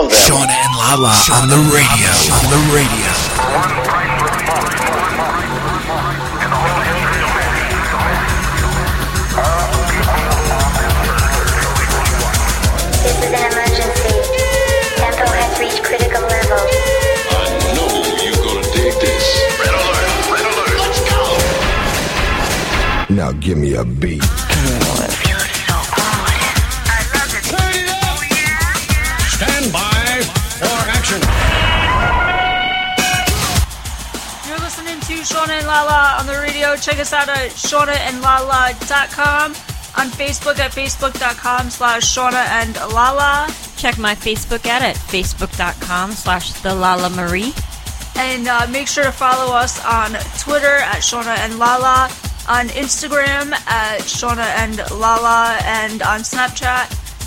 them. Shauna and Lala on the radio. On the radio. This is an emergency. Tempo has reached critical level. I know you're gonna dig this. Red alert! Red alert! Let's go! Now give me a beat. Stand by for action. You're listening to Shauna and Lala on the radio. Check us out at shaunaandlala.com. On Facebook at facebook.com/Shauna and Lala. Check my Facebook at facebook.com/TheLalaMarie. And make sure to follow us on Twitter at Shauna and Lala, on Instagram at Shauna and Lala, and on Snapchat,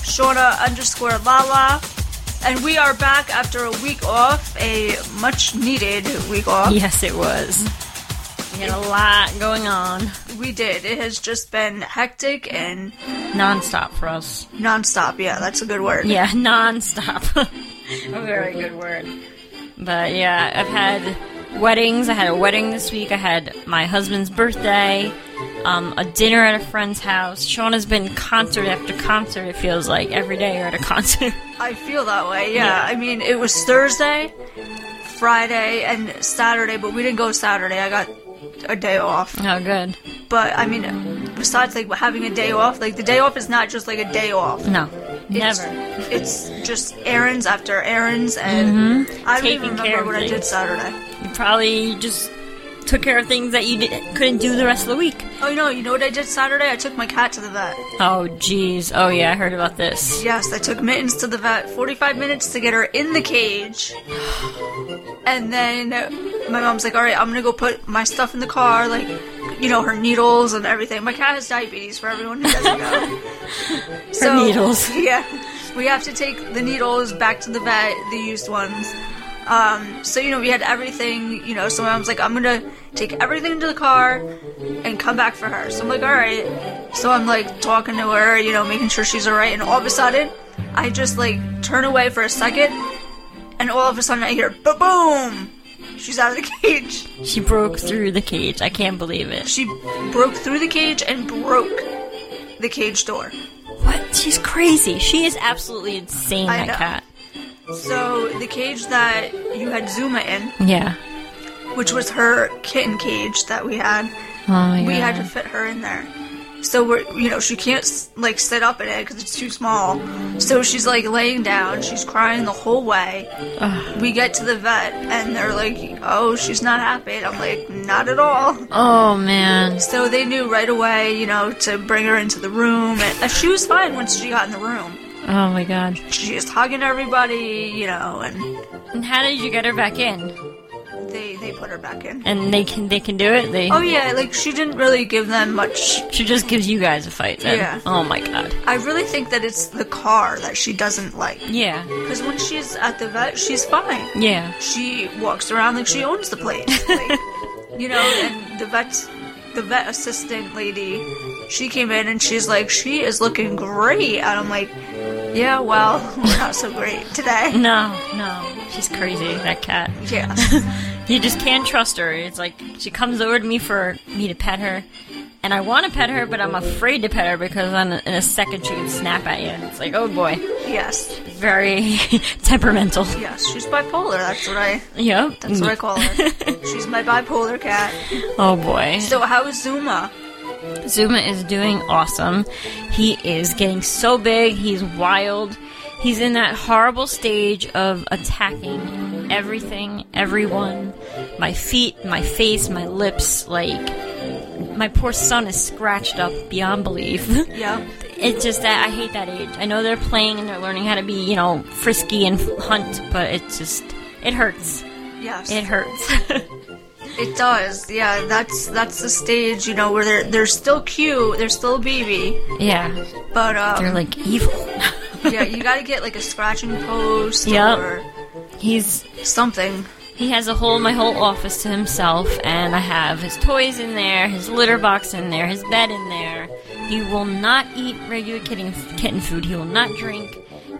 Shauna_Lala. And we are back after a week off, a much needed week off. Yes, it was. We had a lot going on. We did. It has just been hectic and Non-stop for us. non-stop. Yeah, that's a good word. Yeah, non-stop. A very good word. But yeah, I've had weddings. I had a wedding this week. I had my husband's birthday, a dinner at a friend's house. Shauna's been concert after concert, it feels like. Every day you're at a concert. I feel that way, yeah. I mean, it was Thursday, Friday, and Saturday, but we didn't go Saturday. I got a day off. Oh, good. But, I mean, besides, like, having a day off, like, the day off is not just, like, a day off. No, never. It's just errands after errands, and I don't even Taking care remember of what I did things. Saturday. You probably just took care of things that you couldn't do the rest of the week. Oh, you know what I did Saturday? I took my cat to the vet. Oh, jeez. Oh, yeah, I heard about this. Yes, I took Mittens to the vet, 45 minutes to get her in the cage. And then my mom's like, alright, I'm gonna go put my stuff in the car, like, you know, her needles and everything. My cat has diabetes, for everyone who doesn't know. Her needles. Yeah. We have to take the needles back to the vet, the used ones. So, you know, we had everything, you know, so my mom's like, I'm gonna take everything into the car and come back for her. So I'm like, alright. So I'm, like, talking to her, you know, making sure she's alright, and all of a sudden, I just, like, turn away for a second, and all of a sudden I hear, ba-boom! She's out of the cage. She broke through the cage. I can't believe it. She broke through the cage and broke the cage door. What? She's crazy. She is absolutely insane, I that know. cat. So, the cage that you had Zuma in, Yeah. which was her kitten cage that we had, Oh, my we God. had to fit her in there. So we're, you know, she can't, like, sit up in it because it's too small. So she's, like, laying down. She's crying the whole way. We get to the vet, and they're like, oh, she's not happy. And I'm like, not at all. Oh, man. So they knew right away, you know, to bring her into the room. And she was fine once she got in the room. Oh, my God. She was hugging everybody, you know, and And how did you get her back in? they put her back in. And they can do it? Oh, yeah, like, she didn't really give them much. She just gives you guys a fight then. Yeah. Oh, my God. I really think that it's the car that she doesn't like. Yeah. Because when she's at the vet, she's fine. Yeah. She walks around like she owns the place. Like, you know, and the vet assistant lady, she came in and she's like, she is looking great. And I'm like, yeah, well, we're not so great today. No. She's crazy, that cat. Yeah. You just can't trust her. It's like, she comes over to me for me to pet her. And I want to pet her, but I'm afraid to pet her because in a second she can snap at you. And it's like, oh boy. Yes. Very temperamental. Yes, she's bipolar. That's what I call her. She's my bipolar cat. Oh boy. So how is Zuma? Zuma is doing awesome. He is getting so big. He's wild. He's in that horrible stage of attacking everything, everyone. My feet, my face, my lips. Like, my poor son is scratched up beyond belief. Yeah. It's just that I hate that age. I know they're playing and they're learning how to be, you know, frisky and hunt, but it hurts. Yes. It hurts. It does. Yeah, that's the stage, you know, where they're still cute, they're still a baby. Yeah. But They're like evil. yeah, you gotta get like a scratching post Yep. or He's something. He has my whole office to himself, and I have his toys in there, his litter box in there, his bed in there. He will not eat regular kitten food. He will not drink.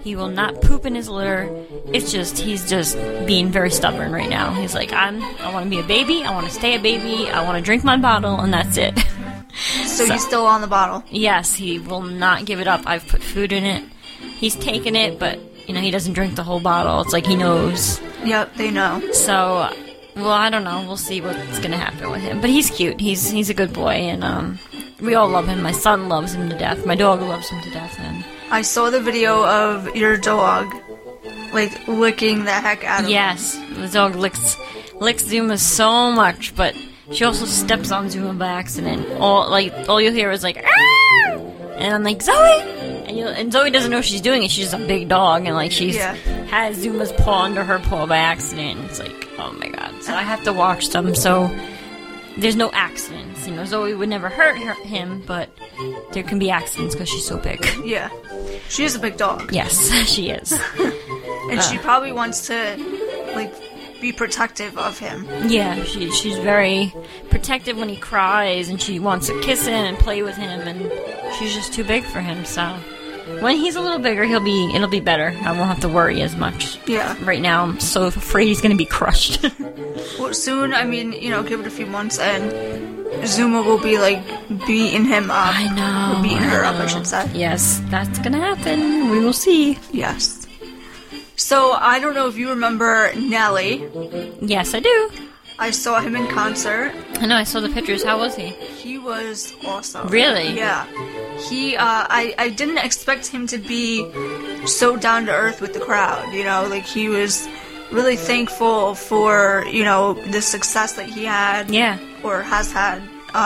He will not poop in his litter. It's just, he's just being very stubborn right now. He's like, I want to be a baby, I want to stay a baby, I want to drink my bottle, and that's it. So he's still on the bottle. Yes, he will not give it up. I've put food in it. He's taken it, but, he doesn't drink the whole bottle. It's like he knows. Yep, they know. So, well, I don't know. We'll see what's going to happen with him. But he's cute. He's a good boy, and we all love him. My son loves him to death. My dog loves him to death, and I saw the video of your dog, licking the heck out of him. yes, the dog licks Zuma so much, but she also steps on Zuma by accident. All you'll hear is like, "Arr!" And I'm like, Zoe! And Zoe doesn't know she's doing it. She's just a big dog, and she's has Zuma's paw under her paw by accident. It's like, oh my god. So I have to watch them, so there's no accidents. Zoe would never hurt him, but there can be accidents because she's so big. Yeah. She is a big dog. Yes, she is. And she probably wants to, be protective of him. Yeah, she's very protective when he cries, and she wants to kiss him and play with him, and she's just too big for him, so when he's a little bigger, it'll be better. I won't have to worry as much. Yeah. Right now, I'm so afraid he's going to be crushed. Well, soon, give it a few months, and Zuma will be, beating him up. I know. Or beating her up, I should say. Yes, that's going to happen. We will see. Yes. So, I don't know if you remember Nelly. Yes, I do. I saw him in concert. I know, I saw the pictures. How was he? He was awesome. Really? Yeah. He, I didn't expect him to be so down to earth with the crowd, he was really thankful for, the success that he had. Yeah. Or has had.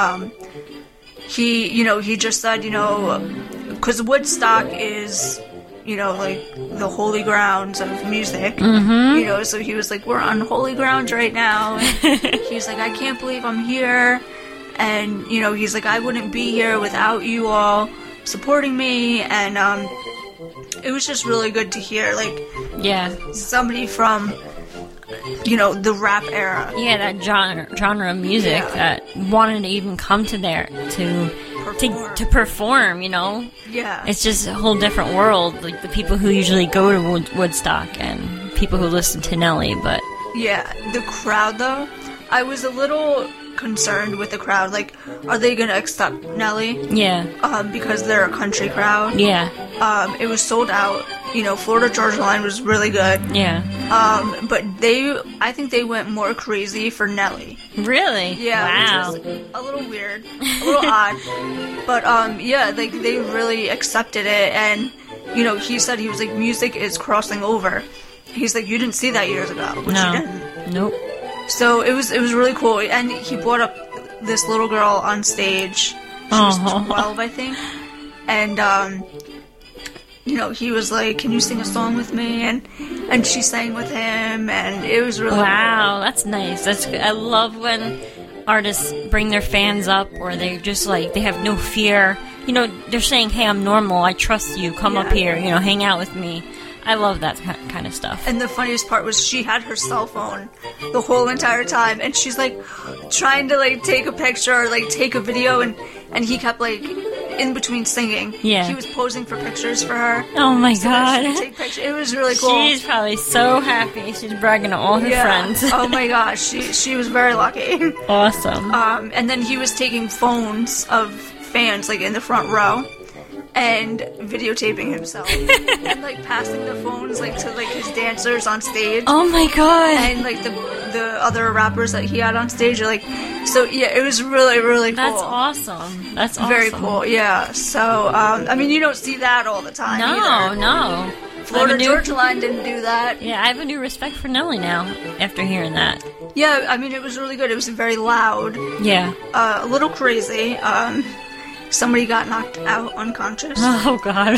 He just said, because Woodstock is, the holy grounds of music, so he was like, we're on holy grounds right now, and he's like, I can't believe I'm here, and, he's like, I wouldn't be here without you all supporting me, and, it was just really good to hear, somebody from, the rap era. Yeah, that genre of music that wanted to even come to there to perform, Yeah. It's just a whole different world, the people who usually go to Woodstock and people who listen to Nelly, but... Yeah, the crowd, though, I was a little concerned with the crowd, are they gonna accept Nelly? Yeah. Because they're a country crowd. Yeah. It was sold out, Florida Georgia Line was really good. Yeah. But I think they went more crazy for Nelly. Really? Yeah. Wow. Which was a little weird, a little odd. But, they really accepted it, and, he said, he was like, music is crossing over. He's like, you didn't see that years ago, which you didn't. Nope. So it was really cool, and he brought up this little girl on stage. She was 12, I think, and he was like, "Can you sing a song with me?" And she sang with him, and it was really wow. That's nice. That's good. I love when artists bring their fans up, or they just they have no fear. They're saying, "Hey, I'm normal. I trust you. Come up here. Hang out with me." I love that kind of stuff. And the funniest part was she had her cell phone the whole entire time, and she's trying to take a picture or take a video, and he kept in between singing. Yeah. He was posing for pictures for her. Oh my god. She could take pictures. It was really cool. She's probably so happy. She's bragging to all her friends. Oh my gosh, she was very lucky. Awesome. And then he was taking phones of fans in the front row. And videotaping himself and passing the phones to his dancers on stage. Oh my god! And the other rappers that he had on stage are so yeah, it was really really cool. That's awesome. That's awesome. Very cool. Yeah. So you don't see that all the time. No. Florida Georgia Line didn't do that. Yeah, I have a new respect for Nelly now after hearing that. Yeah, it was really good. It was very loud. Yeah. A little crazy. Somebody got knocked out unconscious. Oh, God.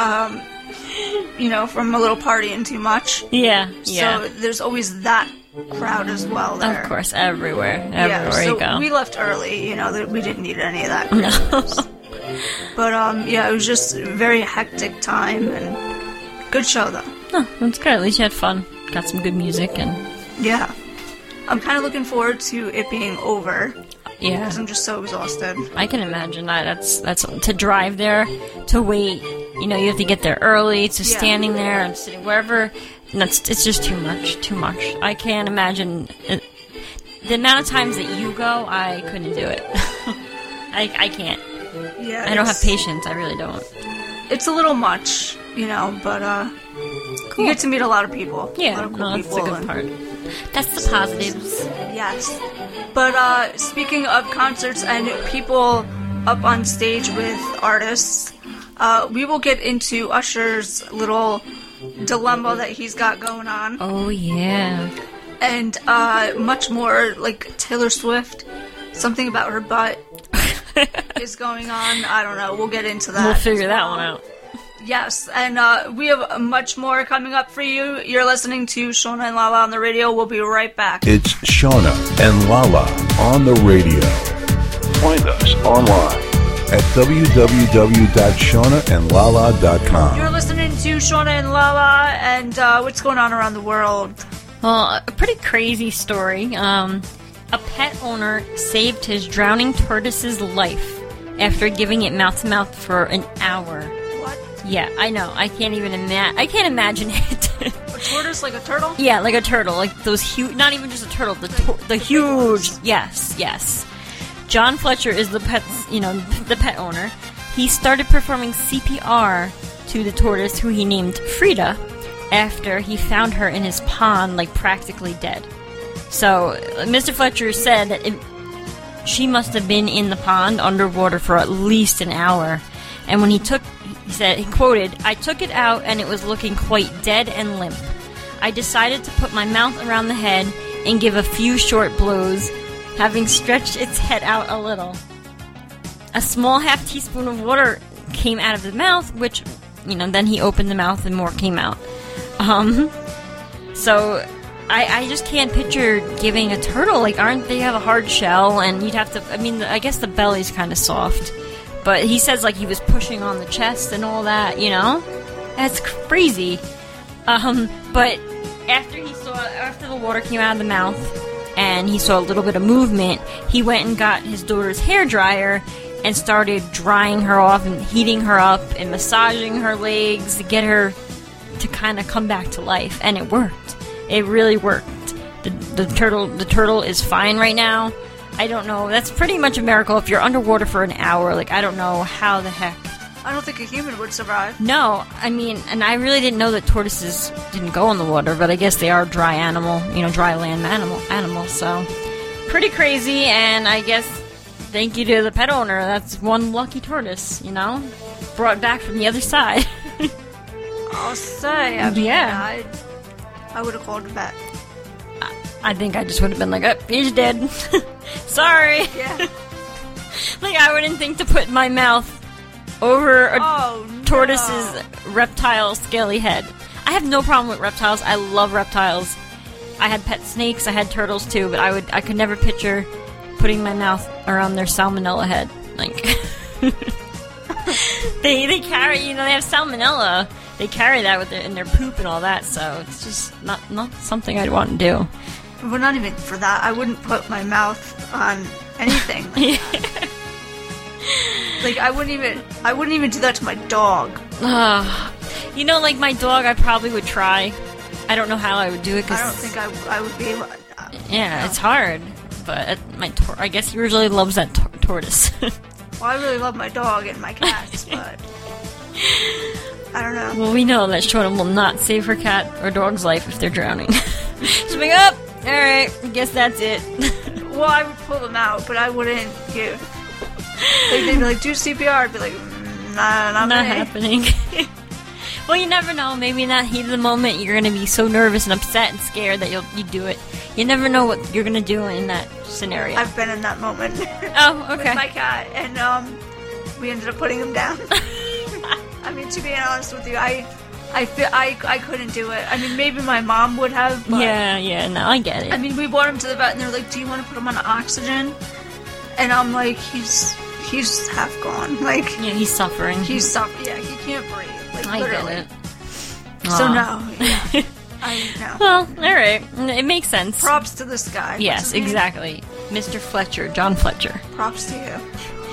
From a little partying too much. Yeah. So there's always that crowd as well there. Of course, everywhere so you go. We left early, we didn't need any of that craziness. No. But, it was just a very hectic time, and good show, though. Oh, that's good. At least you had fun. Got some good music, and... Yeah. I'm kind of looking forward to it being over. Yeah. Because I'm just so exhausted. I can imagine that. That's to drive there, to wait You know, you have to get there early, so standing there and sitting wherever, it's just too much. I can't imagine it. The amount of times that you go, I couldn't do it. I can't. Yeah, I don't have patience. I really don't. It's a little much, you know, but Cool. you get to meet a lot of people. Yeah, a lot of cool no, that's people. the good part. That's the positives. Yes. But speaking of concerts and people up on stage with artists, we will get into Usher's little dilemma that he's got going on. Oh, yeah. And much more, like Taylor Swift, something about her butt is going on. I don't know. We'll get into that. We'll figure that one out. Yes, and we have much more coming up for you. You're listening to Shauna and Lala on the radio. We'll be right back. It's Shauna and Lala on the radio. Find us online At www.shaunaandlala.com. You're listening to Shauna and Lala, and what's going on around the world? Well, a pretty crazy story. A pet owner saved his drowning tortoise's life after giving it mouth-to-mouth for an hour. What? Yeah, I know. I can't even I can't imagine it. A tortoise like a turtle? Yeah, like a turtle. Like those huge... Not even just a turtle. The huge... Yes. John Fletcher is the pet owner. He started performing CPR to the tortoise, who he named Frida, after he found her in his pond, like practically dead. So, Mr. Fletcher said that she must have been in the pond underwater for at least an hour. And when he said, he quoted, "I took it out and it was looking quite dead and limp. I decided to put my mouth around the head and give a few short blows, having stretched its head out a little. A small half teaspoon of water came out of the mouth, which, then he opened the mouth and more came out. So I just can't picture giving a turtle, they have a hard shell, and you'd have to, I guess the belly's kind of soft. But he says, he was pushing on the chest and all that, That's crazy. But after the water came out of the mouth, and he saw a little bit of movement, he went and got his daughter's hairdryer and started drying her off and heating her up and massaging her legs to get her to kind of come back to life. And it worked. It really worked. The turtle is fine right now. I don't know. That's pretty much a miracle if you're underwater for an hour. I don't know how the heck. I don't think a human would survive. No, and I really didn't know that tortoises didn't go in the water, but I guess they are dry land animals, so pretty crazy, and I guess thank you to the pet owner. That's one lucky tortoise, brought back from the other side. I'll say, I would have called it back. I think I just would have been like, oh, he's dead. Sorry. Yeah. I wouldn't think to put my mouth over a tortoise's reptile scaly head. I have no problem with reptiles. I love reptiles. I had pet snakes. I had turtles too, but I could never picture putting my mouth around their salmonella head. They carry, they have salmonella. They carry that in their poop and all that. So it's just not something I'd want to do. Well, not even for that. I wouldn't put my mouth on anything. I wouldn't even do that to my dog. My dog, I probably would try. I don't know how I would do it. I don't think I would be able. Yeah, it's hard. But I guess he really loves that tortoise. Well, I really love my dog and my cats, but I don't know. Well, we know that Shauna will not save her cat or dog's life if they're drowning. She'll be up. All right, I guess that's it. Well, I would pull them out, but I wouldn't give. They'd be like, do CPR. I'd be like, nah, not happening. Well, you never know. Maybe in that heat of the moment, you're going to be so nervous and upset and scared that you do it. You never know what you're going to do in that scenario. I've been in that moment. Oh, okay. With my cat, and we ended up putting him down. To be honest with you, I feel I couldn't do it. Maybe my mom would have. But, yeah, no, I get it. We brought him to the vet, and they're like, "Do you want to put him on oxygen?" And I'm like, "He's half gone. Yeah, he's suffering. He's suffering. Yeah, he can't breathe. I literally. get it. So no, yeah. I know. Well, all right, it makes sense. Props to this guy. Yes, exactly, Mr. Fletcher, John Fletcher. Props to you.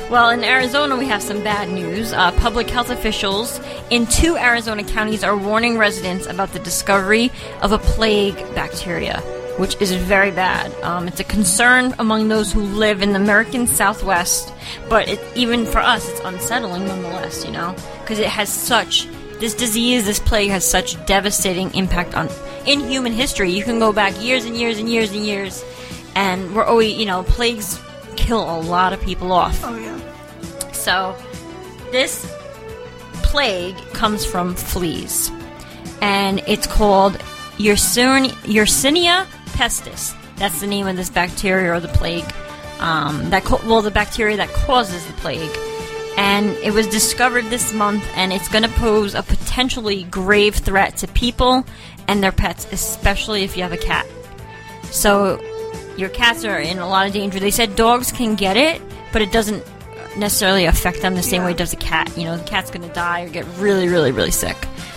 Well, in Arizona, we have some bad news. Public health officials in 2 Arizona counties are warning residents about the discovery of a plague bacteria, which is very bad. It's a concern among those who live in the American Southwest, but even for us, it's unsettling nonetheless, because it has this disease, this plague has such devastating impact in human history. You can go back years and years and years and years, and we're always, plagues kill a lot of people off. Oh, yeah. So, this plague comes from fleas, and it's called Yersinia pestis. That's the name of this bacteria or the plague. The bacteria that causes the plague. And it was discovered this month, and it's going to pose a potentially grave threat to people and their pets, especially if you have a cat. So, your cats are in a lot of danger. They said dogs can get it, but it doesn't necessarily affect them the same way it does a cat. The cat's going to die or get really, really, really sick.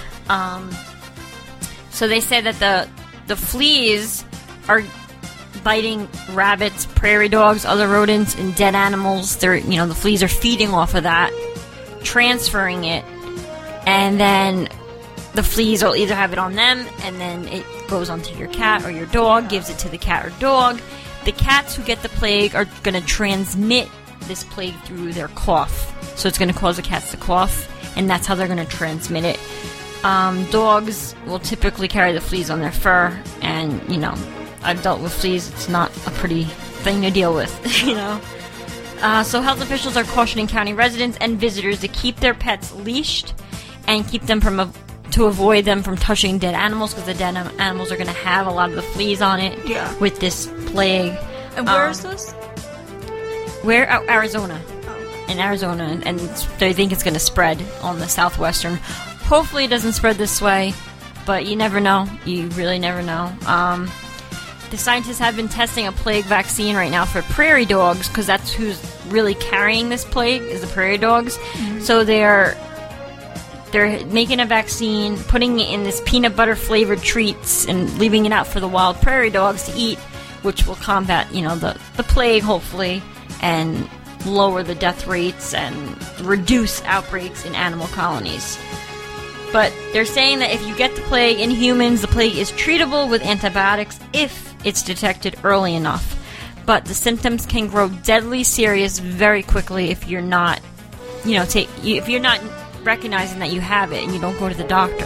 So they say that the fleas are biting rabbits, prairie dogs, other rodents, and dead animals. The fleas are feeding off of that, transferring it, and then the fleas will either have it on them, and then it goes onto your cat or your dog, gives it to the cat or dog. The cats who get the plague are going to transmit this plague through their cough. So it's going to cause the cats to cough, and that's how they're going to transmit it. Dogs will typically carry the fleas on their fur, and, I've dealt with fleas. It's not a pretty thing to deal with, So health officials are cautioning county residents and visitors to keep their pets leashed and keep them to avoid them from touching dead animals, because the dead animals are going to have a lot of the fleas on it with this plague. And where is this? Arizona. Oh. In Arizona, and they think it's going to spread on the southwestern. Hopefully it doesn't spread this way, but you never know. You really never know. The scientists have been testing a plague vaccine right now for prairie dogs, because that's who's really carrying this plague, is the prairie dogs. Mm-hmm. So they're making a vaccine, putting it in this peanut butter flavored treats, and leaving it out for the wild prairie dogs to eat, which will combat, the plague, hopefully, and lower the death rates and reduce outbreaks in animal colonies. But they're saying that if you get the plague in humans, the plague is treatable with antibiotics if it's detected early enough. But the symptoms can grow deadly serious very quickly if you're not, if you're not recognizing that you have it and you don't go to the doctor.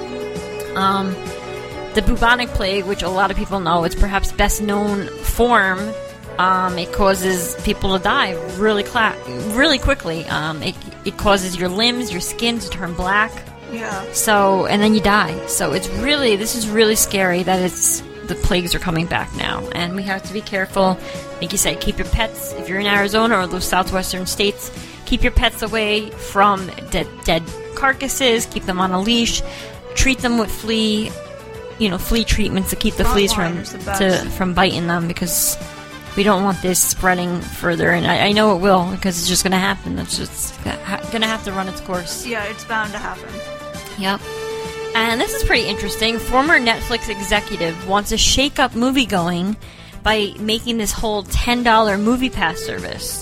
The bubonic plague, which a lot of people know, it's perhaps best known form. It causes people to die really quickly. It causes your limbs, your skin to turn black. Yeah. So, and then you die. So this is really scary that the plagues are coming back now. And we have to be careful. Like you said, keep your pets, if you're in Arizona or those southwestern states, keep your pets away from dead carcasses, keep them on a leash, treat them with flea treatments to keep the fleas from biting them, because we don't want this spreading further, and I know it will, because it's just going to happen. It's just going to have to run its course. Yeah, it's bound to happen. Yep. And this is pretty interesting. Former Netflix executive wants to shake up moviegoing by making this whole $10 movie pass service.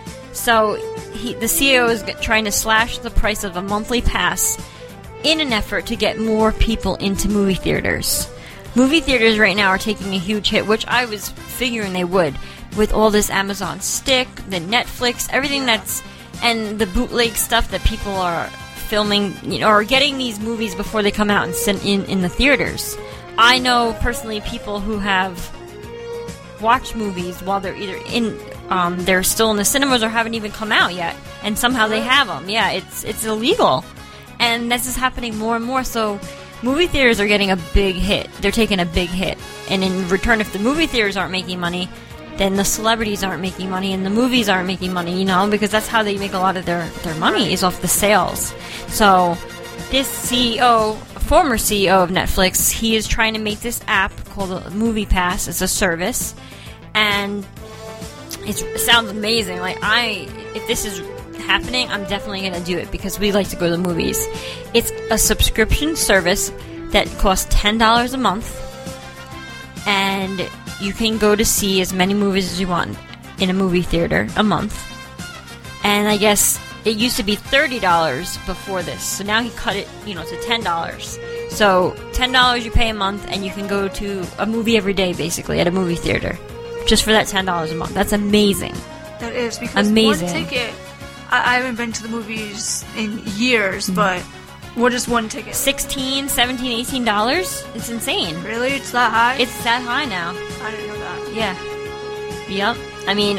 So the CEO is trying to slash the price of a monthly pass in an effort to get more people into movie theaters. Movie theaters right now are taking a huge hit, which I was figuring they would, with all this Amazon Stick, the Netflix, everything and the bootleg stuff that people are filming, or getting these movies before they come out and sent in the theaters. I know personally people who have watched movies while they're either they're still in the cinemas or haven't even come out yet, and somehow they have them. Yeah, it's illegal, and this is happening more and more. So movie theaters are getting a big hit. They're taking a big hit, and in return, if the movie theaters aren't making money, then the celebrities aren't making money, and the movies aren't making money, because that's how they make a lot of their money, is off the sales. So this former CEO of Netflix, he is trying to make this app called a Movie Pass. It's a service, and it sounds amazing. If this is happening, I'm definitely going to do it, because we like to go to the movies. It's a subscription service that costs $10 a month, and you can go to see as many movies as you want in a movie theater a month. And I guess it used to be $30 before this, so now he cut it, to $10. So $10 you pay a month, and you can go to a movie every day, basically, at a movie theater, just for that $10 a month. That's amazing. That is, because amazing. One ticket, I haven't been to the movies in years, but what is one ticket? $16, $17, $18? It's insane. Really? It's that high? It's that high now. I didn't know that. Yeah. Yep. I mean,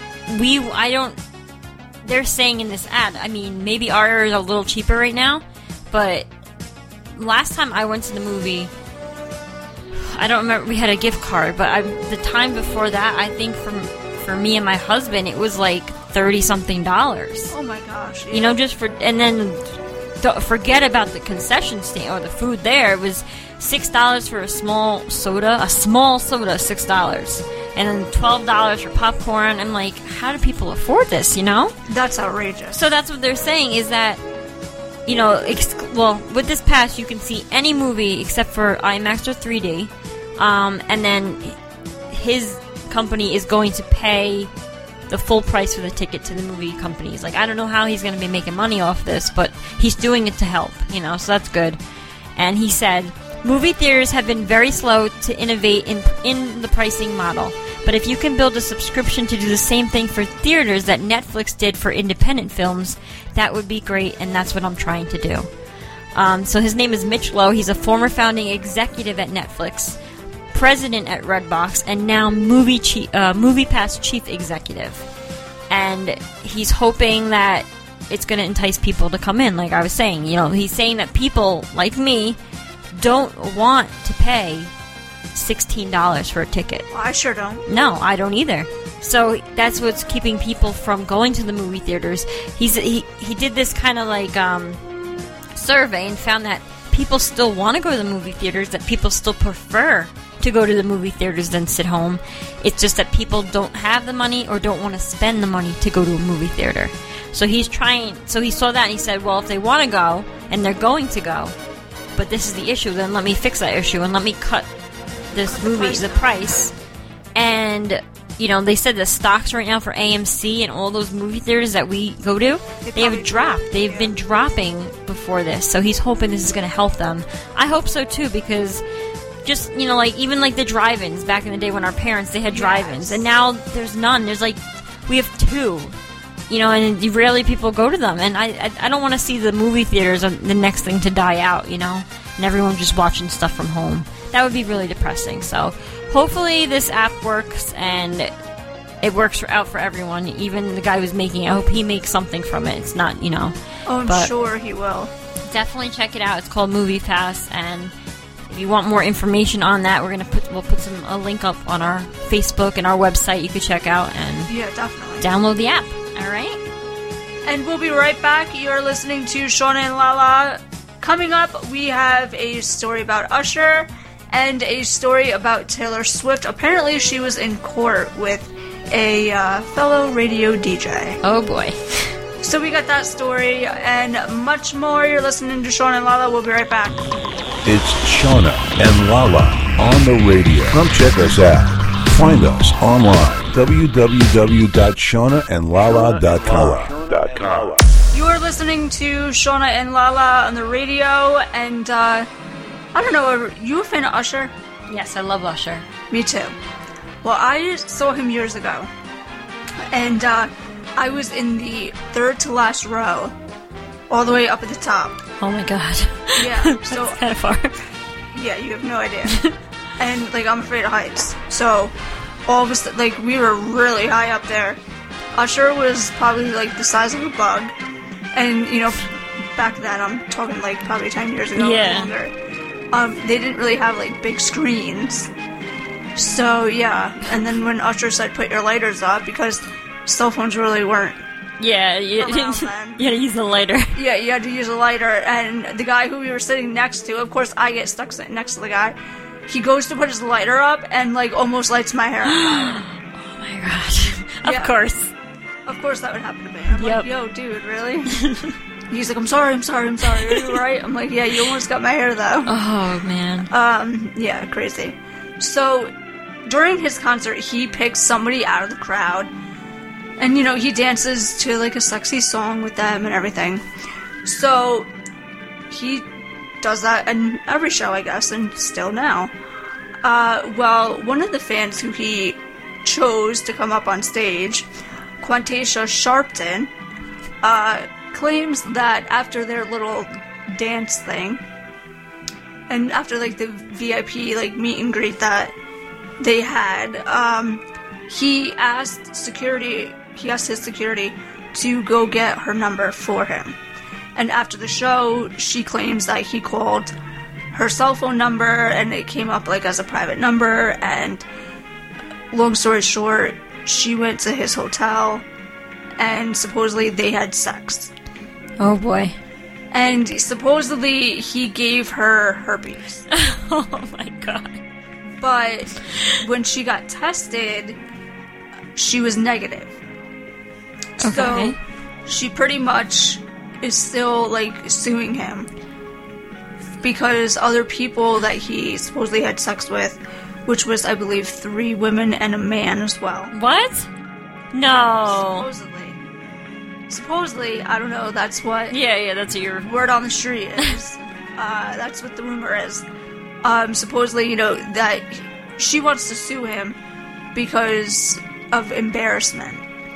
they're saying in this ad, I mean, maybe ours is a little cheaper right now, but last time I went to the movie, I don't remember, we had a gift card, but the time before that, I think for me and my husband, it was like $30-something. Oh my gosh. Yeah. And then forget about the concession stand or the food there. It was $6 for a small soda, $6. And then $12 for popcorn. I'm like, how do people afford this, That's outrageous. So that's what they're saying is that, with this pass, you can see any movie except for IMAX or 3D. And then his company is going to pay the full price for the ticket to the movie companies. Like, I don't know how he's going to be making money off this, but he's doing it to help, so that's good. And he said, movie theaters have been very slow to innovate in the pricing model, but if you can build a subscription to do the same thing for theaters that Netflix did for independent films, that would be great, and that's what I'm trying to do. So his name is Mitch Lowe. He's a former founding executive at Netflix, president at Redbox, and now MoviePass chief executive. And he's hoping that it's going to entice people to come in, like I was saying. He's saying that people like me don't want to pay $16 for a ticket. Well, I sure don't. No, I don't either. So that's what's keeping people from going to the movie theaters. He did this kind of like survey and found that people still want to go to the movie theaters, that people still prefer to go to the movie theaters than sit home. It's just that people don't have the money or don't want to spend the money to go to a movie theater. So he saw that and he said, well, if they want to go and they're going to go, but this is the issue, then let me fix that issue and let me cut the price. And, they said the stocks right now for AMC and all those movie theaters that we go to, they have dropped. They've been dropping before this. So he's hoping this is going to help them. I hope so too, because just, even like the drive-ins back in the day when our parents, they had drive-ins. And now there's none. We have 2. And rarely people go to them. And I don't want to see the movie theaters the next thing to die out, and everyone just watching stuff from home. That would be really depressing. So hopefully this app works and it works out for everyone. Even the guy who's making it, I hope he makes something from it. It's not, Oh, I'm sure he will. Definitely check it out. It's called MoviePass, and if you want more information on that, we'll put a link up on our Facebook and our website you could check out and definitely download the app. All right? And we'll be right back. You're listening to Shauna and Lala. Coming up, we have a story about Usher and a story about Taylor Swift. Apparently, she was in court with a fellow radio DJ. Oh, boy. So we got that story and much more. You're listening to Shauna and Lala. We'll be right back. It's Shauna and Lala on the radio. Come check us out. Find us online, www.shaunaandlala.com. You are listening to Shauna and Lala on the radio, and I don't know, are you a fan of Usher? Yes, I love Usher. Me too. Well, I saw him years ago, and I was in the third to last row, all the way up at the top. Oh my god. Yeah, so that's kind of far. Yeah, you have no idea. And I'm afraid of heights, so all of us, we were really high up there. Usher was probably the size of a bug, and back then, I'm talking probably 10 years ago or longer. They didn't really have big screens. So yeah, and then when Usher said put your lighters up, because cell phones really weren't. Yeah, you had to use a lighter. Yeah, you had to use a lighter, and the guy who we were sitting next to, of course I get stuck sitting next to the guy, he goes to put his lighter up and almost lights my hair on fire. Oh my gosh. Of course. Of course that would happen to me. I'm like, yo, dude, really? He's like, I'm sorry. Are you alright? I'm like, yeah, you almost got my hair though. Oh man. Yeah, crazy. So during his concert, he picked somebody out of the crowd And, you know, he dances to, like, a sexy song with them and everything. So, he does that in every show, I guess, and still now. Well, one of the fans who he chose to come up on stage, Quantasia Sharpton, claims that after their little dance thing, and after, like, the VIP, like, meet and greet that they had, he asked his security to go get her number for him. And after the show, she claims that he called her cell phone number, and it came up, like, as a private number, and long story short, she went to his hotel, and supposedly they had sex. Oh, boy. And supposedly he gave her herpes. Oh, my God. But when she got tested, she was negative. Okay. So she pretty much is still, like, suing him because other people that he supposedly had sex with, which was, I believe, 3 women and a man as well. What? No. Supposedly, I don't know, that's what Yeah, that's what your... word on the street is. That's what the rumor is. Supposedly, you know, that she wants to sue him because of embarrassment.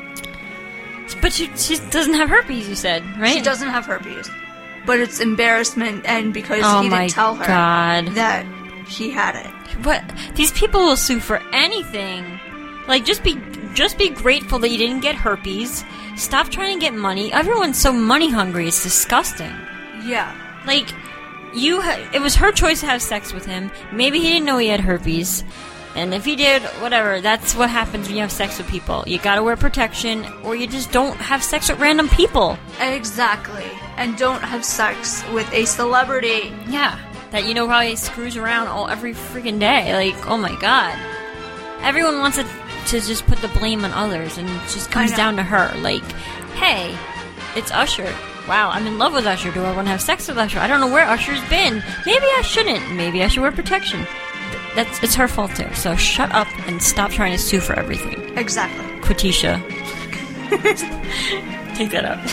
But she doesn't have herpes, you said, right? She doesn't have herpes. But it's embarrassment, and because Oh he my didn't tell her God. that he had it. What? These people will sue for anything. Like, just be grateful that you didn't get herpes. Stop trying to get money. Everyone's so money hungry. It's disgusting. Yeah. Like, it was her choice to have sex with him. Maybe he didn't know he had herpes. And if he did, whatever. That's what happens when you have sex with people. You gotta wear protection, or you just don't have sex with random people. Exactly. And don't have sex with a celebrity. Yeah. That you know probably screws around every freaking day. Like, oh my God. Everyone wants to just put the blame on others, and it just comes down to her. Like, hey, it's Usher. Wow, I'm in love with Usher. Do I want to have sex with Usher? I don't know where Usher's been. Maybe I shouldn't. Maybe I should wear protection. It's her fault too. So shut up and stop trying to sue for everything. Exactly. Quatisha. Take that out.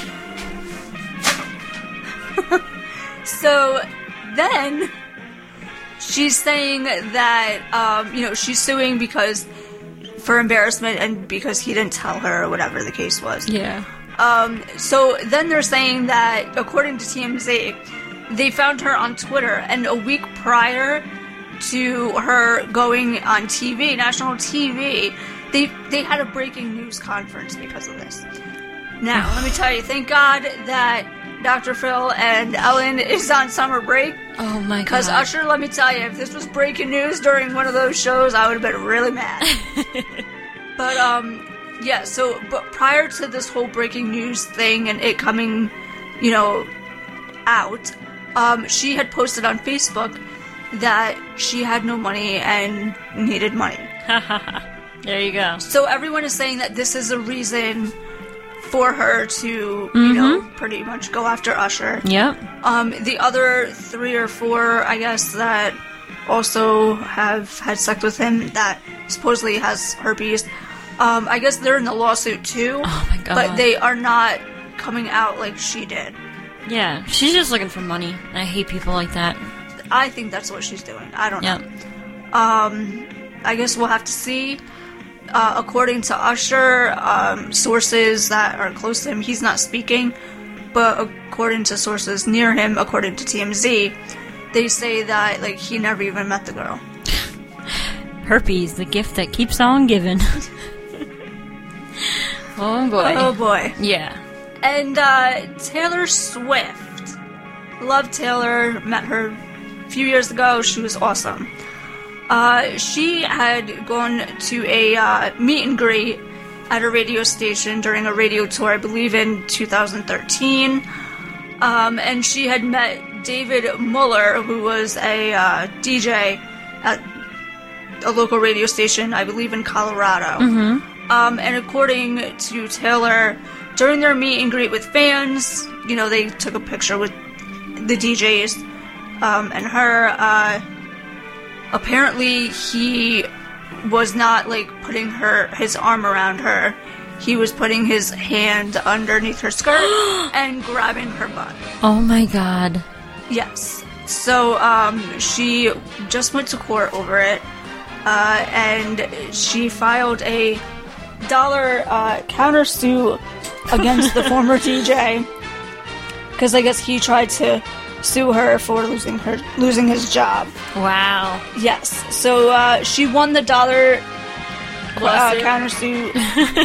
So then she's saying that, you know, she's suing because for embarrassment and because he didn't tell her or whatever the case was. Yeah. So then they're saying that, according to TMZ, they found her on Twitter, and a week prior to her going on TV, national TV, they had a breaking news conference because of this. Now, let me tell you, thank God that Dr. Phil and Ellen is on summer break. Oh my God. Because Usher, let me tell you, if this was breaking news during one of those shows, I would have been really mad. But, yeah, so, but prior to this whole breaking news thing and it coming, you know, out, she had posted on Facebook that she had no money and needed money. There you go. So everyone is saying that this is a reason for her to, you know, pretty much go after Usher. Yep. The other 3 or 4, I guess, that also have had sex with him that supposedly has herpes, I guess they're in the lawsuit too. Oh my God. But they are not coming out like she did. Yeah, she's just looking for money. I hate people like that. I think that's what she's doing. I don't know. Yep. I guess we'll have to see. According to Usher, sources that are close to him, he's not speaking, but according to sources near him, according to TMZ, they say that, like, he never even met the girl. Herpes, the gift that keeps on giving. Oh boy. Oh boy. Yeah. And Taylor Swift. Love Taylor, met her a few years ago, she was awesome. She had gone to a meet and greet at a radio station during a radio tour, I believe in 2013. And she had met David Muller, who was a DJ at a local radio station, I believe in Colorado. And according to Taylor, during their meet and greet with fans, you know, they took a picture with the DJs and her. Apparently he was not, like, putting his arm around her. he was putting his hand underneath her skirt and grabbing her butt. Oh my god. Yes. So, she just went to court over it, and she filed a $1 countersuit against the former DJ, because I guess he tried to sue her for losing his job. Wow. Yes. So, she won the $1 Lawsuit. countersuit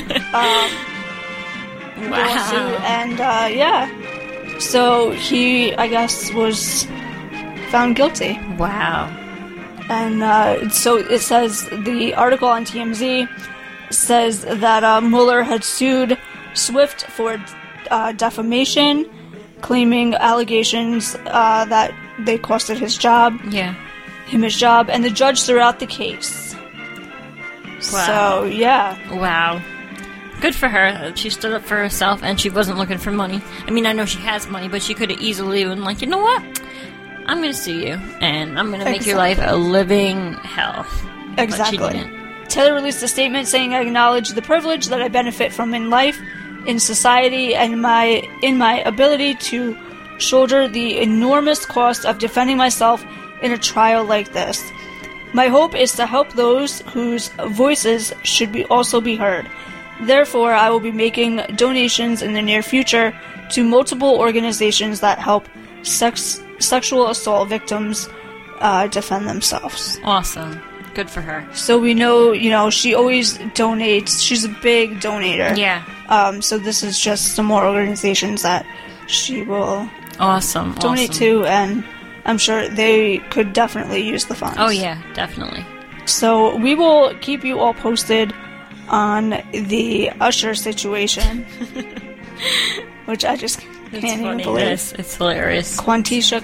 Wow. lawsuit, and yeah. So he, I guess, was found guilty. Wow. And so it says, the article on TMZ says that Mueller had sued Swift for defamation, claiming allegations that they costed him his job, and the judge threw out the case. Wow. So, yeah. Wow. Good for her. She stood up for herself, and she wasn't looking for money. I mean, I know she has money, but she could have easily been like, you know what? I'm going to sue you, and I'm going to make your life a living hell. Exactly. But she didn't. Taylor released a statement saying, "I acknowledge the privilege that I benefit from in life, in society, and in my ability to shoulder the enormous cost of defending myself in a trial like this. My hope is to help those whose voices should also be heard. Therefore, I will be making donations in the near future to multiple organizations that help sexual assault victims defend themselves." Awesome. Good for her. So we know, she always donates. She's a big donator. Yeah. So this is just some more organizations that she will donate to, and I'm sure they could definitely use the funds. Oh, yeah, definitely. So we will keep you all posted on the Usher situation, which I just can't even believe. It's hilarious. Quantisha.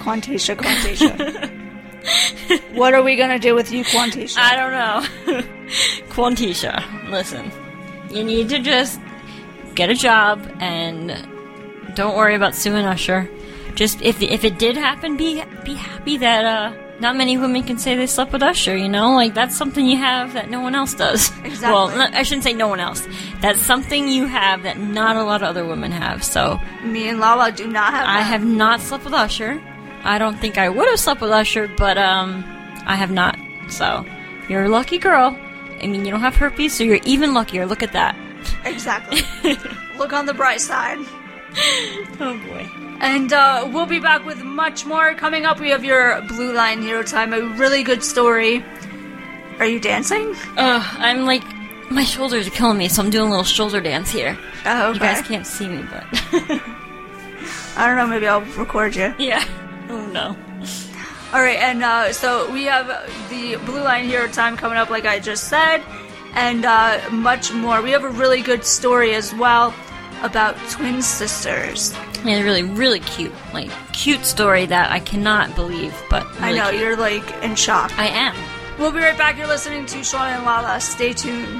What are we gonna do with you, Quantisha? I don't know. Quantisha, listen. You need to just get a job and don't worry about suing Usher. Just, if it did happen, be happy that, not many women can say they slept with Usher, Like, that's something you have that no one else does. Exactly. Well, I shouldn't say no one else. That's something you have that not a lot of other women have, so. Me and Lala do not have that. I have not slept with Usher. I don't think I would have slept with Usher, but, I have not. So, you're a lucky girl. I mean, you don't have herpes, so you're even luckier. Look at that. Exactly. Look on the bright side. Oh, boy. And we'll be back with much more. Coming up, we have your Blue Line Hero Time, a really good story. Are you dancing? I'm like, my shoulders are killing me, so I'm doing a little shoulder dance here. Oh, okay. You guys can't see me, but... I don't know, maybe I'll record you. Yeah. Oh, no. Alright, and so we have the Blue Line Hero Time coming up, like I just said, and much more. We have a really good story as well about twin sisters. Yeah, really, really cute. Like, cute story that I cannot believe, but really I know, cute. you're like in shock. I am. We'll be right back. You're listening to Shauna and Lala. Stay tuned.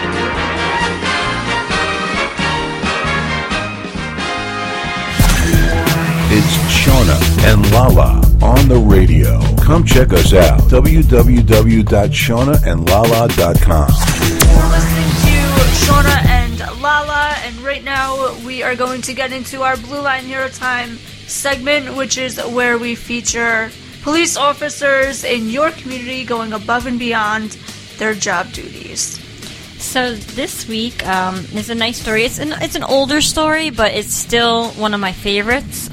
It's Shauna and Lala on the radio. Come check us out. www.shaunaandlala.com. You're listening to Shauna and Lala, and right now we are going to get into our Blue Line Hero Time segment, which is where we feature police officers in your community going above and beyond their job duties. So this week is a nice story. It's an older story, but it's still one of my favorites.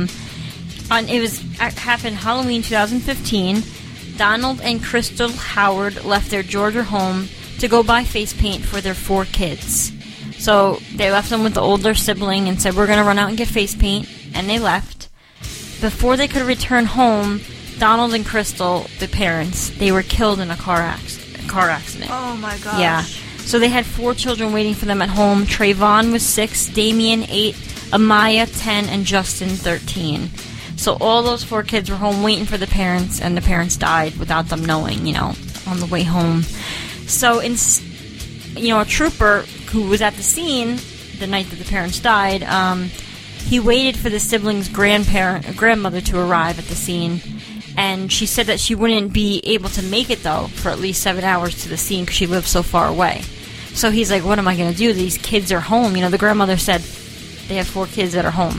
It happened Halloween 2015. Donald and Crystal Howard left their Georgia home to go buy face paint for their 4 kids. So they left them with the older sibling and said, "We're going to run out and get face paint," and they left. Before they could return home, Donald and Crystal, the parents, they were killed in a car accident. Oh my gosh. Yeah. So they had 4 children waiting for them at home. Trayvon was 6, Damien 8, Amaya 10, and Justin 13. So all those 4 kids were home waiting for the parents, and the parents died without them knowing, on the way home. So, a trooper who was at the scene the night that the parents died, he waited for the siblings' grandmother to arrive at the scene. And she said that she wouldn't be able to make it, though, for at least 7 hours to the scene because she lived so far away. So he's like, what am I going to do? These kids are home. The grandmother said they have 4 kids that are home.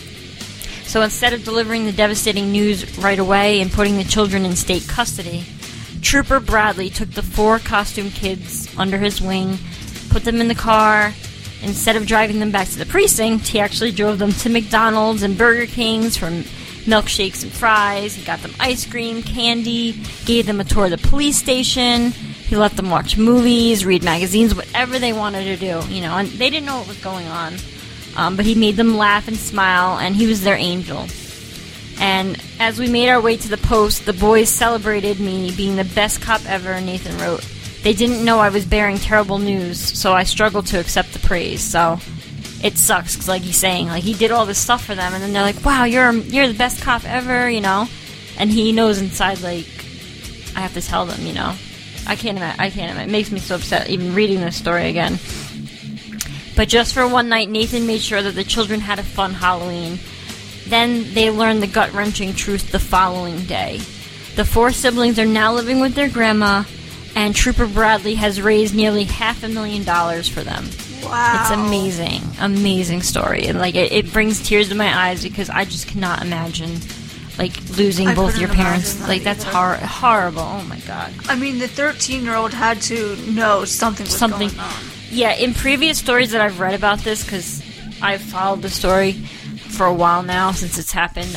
So instead of delivering the devastating news right away and putting the children in state custody, Trooper Bradley took the 4 costume kids under his wing, put them in the car. Instead of driving them back to the precinct, he actually drove them to McDonald's and Burger King's for milkshakes and fries. He got them ice cream, candy, gave them a tour of the police station. He let them watch movies, read magazines, whatever they wanted to do, and they didn't know what was going on. But he made them laugh and smile, and he was their angel. And as we made our way to the post, the boys celebrated me being the best cop ever, Nathan wrote. They didn't know I was bearing terrible news, so I struggled to accept the praise. So it sucks, because like he's saying, like he did all this stuff for them, and then they're like, wow, you're the best cop ever, And he knows inside, like, I have to tell them, I can't imagine. It makes me so upset even reading this story again. But just for one night, Nathan made sure that the children had a fun Halloween. Then they learned the gut-wrenching truth the following day. The 4 siblings are now living with their grandma, and Trooper Bradley has raised nearly $500,000 for them. Wow. It's amazing. Amazing story. And, like, it brings tears to my eyes because I just cannot imagine, like, losing both your parents. Like, that's horrible. Oh, my God. I mean, the 13-year-old had to know something was going on. Yeah, in previous stories that I've read about this, because I've followed the story for a while now since it's happened,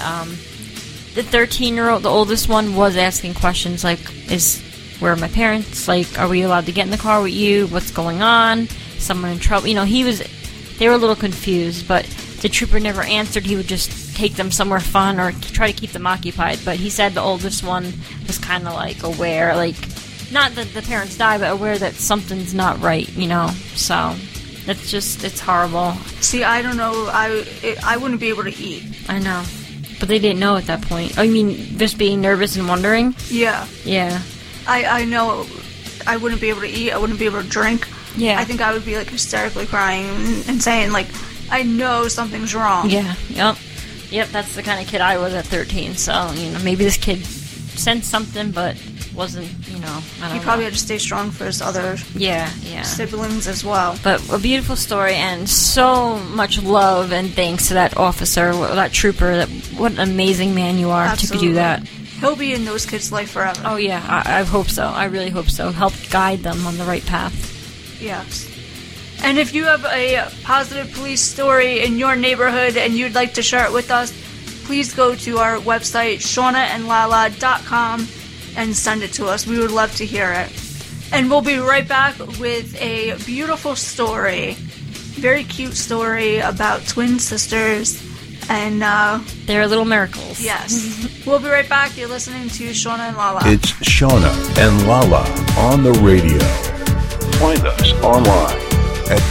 the 13-year-old, the oldest one, was asking questions like, where are my parents? Like, are we allowed to get in the car with you? What's going on? Someone in trouble? They were a little confused, but the trooper never answered. He would just take them somewhere fun or try to keep them occupied. But he said the oldest one was kind of like aware, like, not that the parents died, but aware that something's not right, So it's horrible. See, I don't know. I wouldn't be able to eat. I know. But they didn't know at that point. I mean, just being nervous and wondering? Yeah. Yeah. I know I wouldn't be able to eat. I wouldn't be able to drink. Yeah. I think I would be, like, hysterically crying and saying, like, I know something's wrong. Yeah. Yep, that's the kind of kid I was at 13. So, maybe this kid sensed something, but wasn't, I don't know. He probably had to stay strong for his other siblings as well. But a beautiful story, and so much love and thanks to that officer, that trooper. What an amazing man you are. Absolutely. To do that. He'll be in those kids' life forever. Oh, yeah, I hope so. I really hope so. Help guide them on the right path. Yes. And if you have a positive police story in your neighborhood and you'd like to share it with us, please go to our website, shaunaandlala.com, and send it to us. We would love to hear it. And we'll be right back with a beautiful story, very cute story about twin sisters. And, they're little miracles. Yes. We'll be right back. You're listening to Shauna and Lala. It's Shauna and Lala on the radio. Find us online at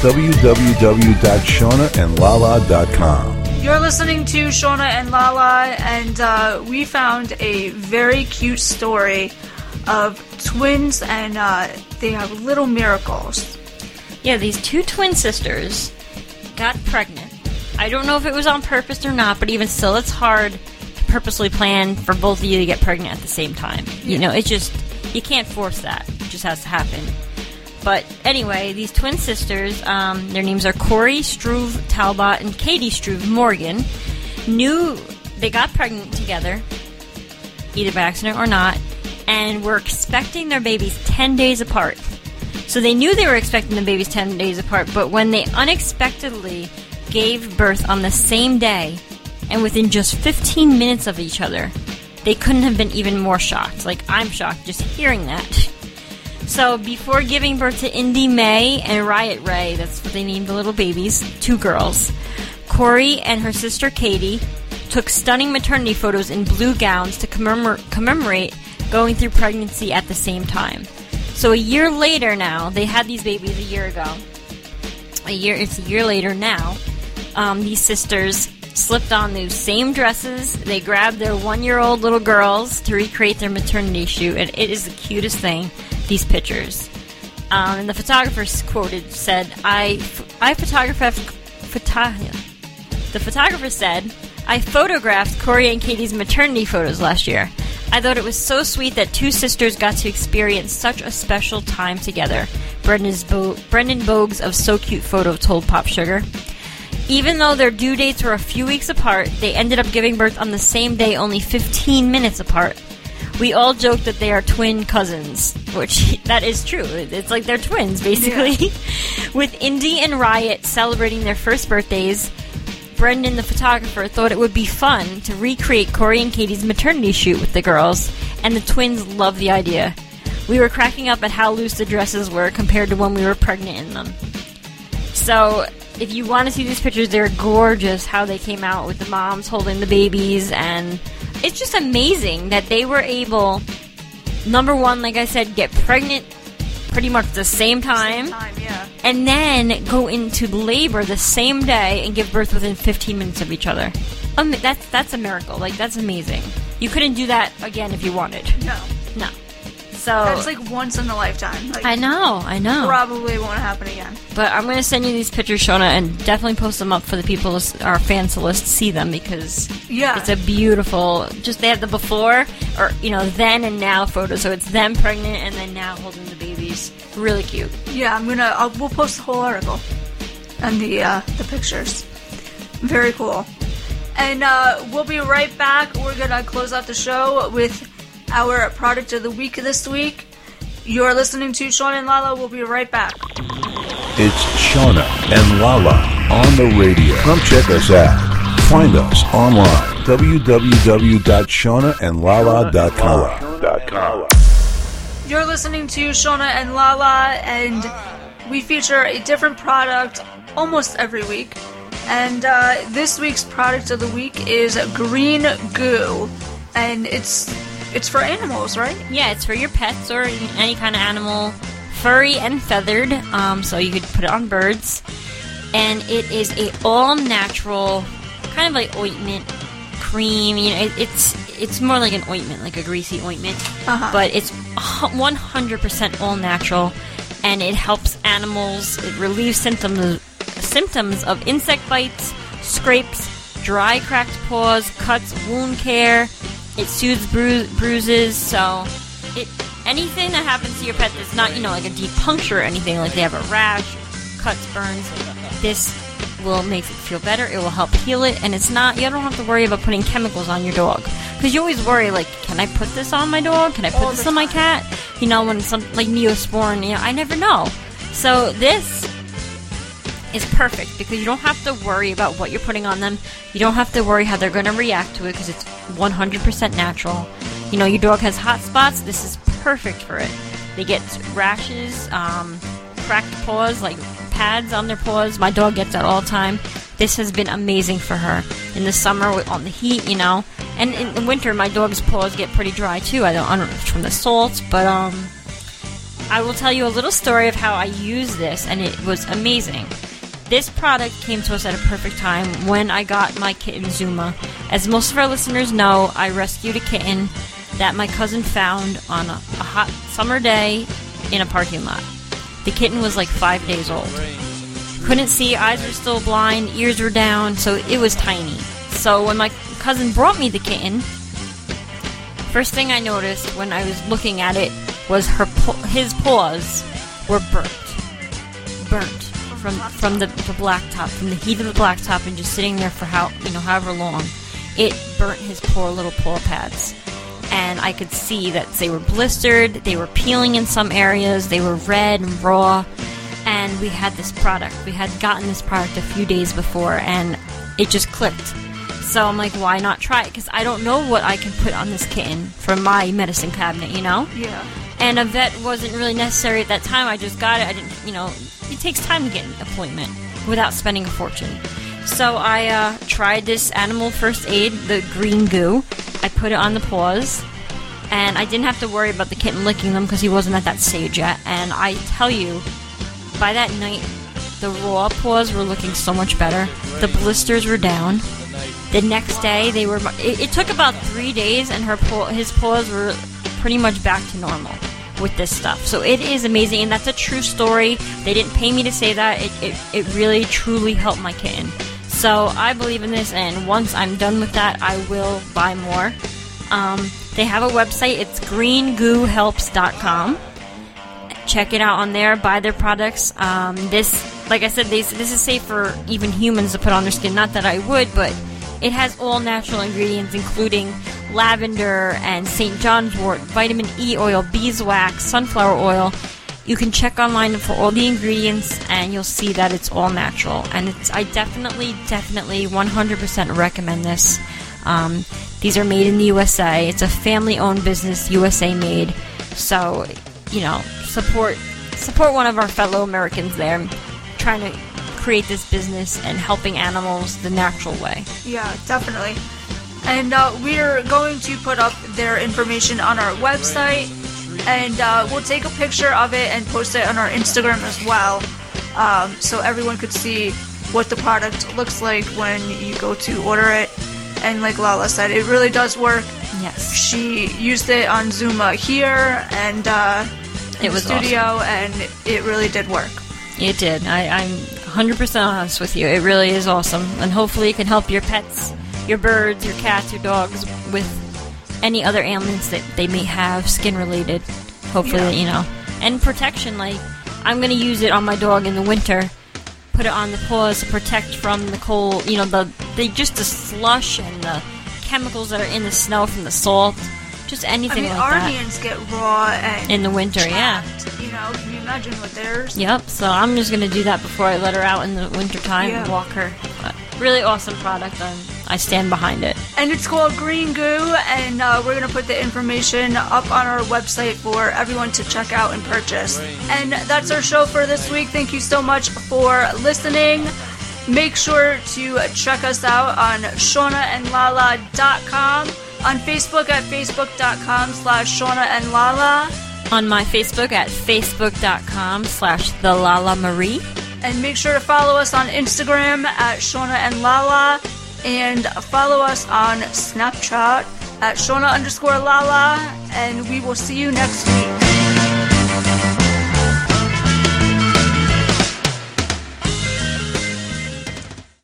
www.shaunaandlala.com. You're listening to Shauna and Lala, and we found a very cute story of twins, and they have little miracles. Yeah, these 2 twin sisters got pregnant. I don't know if it was on purpose or not, but even still, it's hard to purposely plan for both of you to get pregnant at the same time. It's just, you can't force that. It just has to happen. But anyway, these twin sisters, their names are Corey Struve Talbot and Katie Struve Morgan, knew they got pregnant together, either by accident or not, and were expecting their babies 10 days apart. So they knew they were expecting the babies 10 days apart, but when they unexpectedly gave birth on the same day and within just 15 minutes of each other, they couldn't have been even more shocked. Like, I'm shocked just hearing that. So before giving birth to Indy May and Riot Ray, that's what they named the little babies, 2 girls, Corey and her sister Katie took stunning maternity photos in blue gowns to commemorate going through pregnancy at the same time. So a year later now, they had these babies a year ago. It's a year later now. These sisters slipped on those same dresses. They grabbed their 1-year-old little girls to recreate their maternity shoot, and it is the cutest thing, these pictures. And the photographer quoted said, the photographer said, I photographed Corey and Katie's maternity photos last year. I thought it was so sweet that two sisters got to experience such a special time together. Brendan Bogues of So Cute Photo told Pop Sugar. Even though their due dates were a few weeks apart, they ended up giving birth on the same day, only 15 minutes apart. We all joke that they are twin cousins, which that is true. It's like they're twins, basically. Yeah. With Indy and Riot celebrating their first birthdays, Brendan, the photographer, thought it would be fun to recreate Corey and Katie's maternity shoot with the girls, and the twins loved the idea. We were cracking up at how loose the dresses were compared to when we were pregnant in them. So, if you want to see these pictures, they're gorgeous how they came out with the moms holding the babies, and it's just amazing that they were able, number one, like I said, get pregnant pretty much the same time, yeah. And then go into labor the same day and give birth within 15 minutes of each other. That's a miracle. Like, that's amazing. You couldn't do that again if you wanted. No. So that's like once in a lifetime. Like, I know. Probably won't happen again. But I'm going to send you these pictures, Shona, and definitely post them up for the people, our fans to see them, because it's a beautiful, just they have the before, or, then and now photo. So it's them pregnant and then now holding the babies. Really cute. Yeah, we'll post the whole article and the pictures. Very cool. And we'll be right back. We're going to close out the show with our product of the week this week. You're listening to Shauna and Lala. We'll be right back. It's Shauna and Lala on the radio. Come check us out. Find us online, www.shaunaandlala.com. You're listening to Shauna and Lala, and we feature a different product almost every week. And this week's product of the week is green goo, and it's for animals, right? Yeah, it's for your pets or any kind of animal, furry and feathered. So you could put it on birds, and it is a all-natural kind of like ointment cream. It's more like an ointment, like a greasy ointment, but it's 100% all natural, and it helps animals. It relieves symptoms of insect bites, scrapes, dry, cracked paws, cuts, wound care. It soothes bruises, so anything that happens to your pet that's not, like a deep puncture or anything, like they have a rash, cuts, burns, this will make it feel better. It will help heal it, and you don't have to worry about putting chemicals on your dog. Because you always worry, like, can I put this on my dog? Can I put this on my cat? When some, like Neosporin, I never know. So this is perfect because you don't have to worry about what you're putting on them. You don't have to worry how they're going to react to it because it's 100% natural. Your dog has hot spots. This is perfect for it. They get rashes, cracked paws, like pads on their paws. My dog gets that all the time. This has been amazing for her. In the summer, on the heat, and in the winter, my dog's paws get pretty dry too. I don't know if it's from the salt, but I will tell you a little story of how I used this, and it was amazing. This product came to us at a perfect time when I got my kitten Zuma. As most of our listeners know, I rescued a kitten that my cousin found on a hot summer day in a parking lot. The kitten was like 5 days old. Couldn't see, eyes were still blind, ears were down, so it was tiny. So when my cousin brought me the kitten, first thing I noticed when I was looking at it was his paws were burnt from the blacktop, from the heat of the blacktop, and just sitting there for however long. It burnt his poor little paw pads, and I could see that they were blistered, they were peeling in some areas, they were red and raw, and we had this product. We had gotten this product a few days before, and it just clicked. So I'm like, why not try it? Because I don't know what I can put on this kitten from my medicine cabinet, Yeah. And a vet wasn't really necessary at that time. I just got it. I didn't, it takes time to get an appointment without spending a fortune. So I tried this animal first aid, the green goo. I put it on the paws, and I didn't have to worry about the kitten licking them because he wasn't at that stage yet. And I tell you, by that night, the raw paws were looking so much better. The blisters were down. The next day, they were. It took about 3 days, and his paws were pretty much back to normal with this stuff. So it is amazing, and that's a true story. They didn't pay me to say that. It really, truly helped my kitten. So I believe in this, and once I'm done with that, I will buy more. They have a website. It's greengoohelps.com. Check it out on there. Buy their products. This, like I said, this is safe for even humans to put on their skin. Not that I would, but it has all natural ingredients, including lavender and St. John's wort, vitamin E oil, beeswax, sunflower oil. You can check online for all the ingredients, and you'll see that it's all natural. And I definitely 100% recommend this. These are made in the USA. It's a family-owned business, USA made. So, support one of our fellow Americans there, trying to create this business and helping animals the natural way. Yeah, definitely. And we're going to put up their information on our website, and we'll take a picture of it and post it on our Instagram as well, so everyone could see what the product looks like when you go to order it. And like Lala said, it really does work. Yes. She used it on Zuma here and in the studio, awesome. And it really did work. It did. I'm 100% honest with you. It really is awesome. And hopefully it can help your pets, your birds, your cats, your dogs with any other ailments that they may have, skin-related. Hopefully, And protection, like, I'm going to use it on my dog in the winter. Put it on the paws to protect from the cold, the slush and the chemicals that are in the snow from the salt. Just anything like that. Arnians get raw and in the winter, chapped, can you imagine what theirs? Yep, so I'm just going to do that before I let her out in the winter time and walk her. But really awesome product, and I stand behind it. And it's called Green Goo, and we're going to put the information up on our website for everyone to check out and purchase. And that's our show for this week. Thank you so much for listening. Make sure to check us out on ShaunaandLala.com, on Facebook at facebook.com/ShaunaandLala, on my Facebook at facebook.com/TheLalaMarie. And make sure to follow us on Instagram at ShaunaandLala, and follow us on Snapchat at Shauna_Lala, and we will see you next week.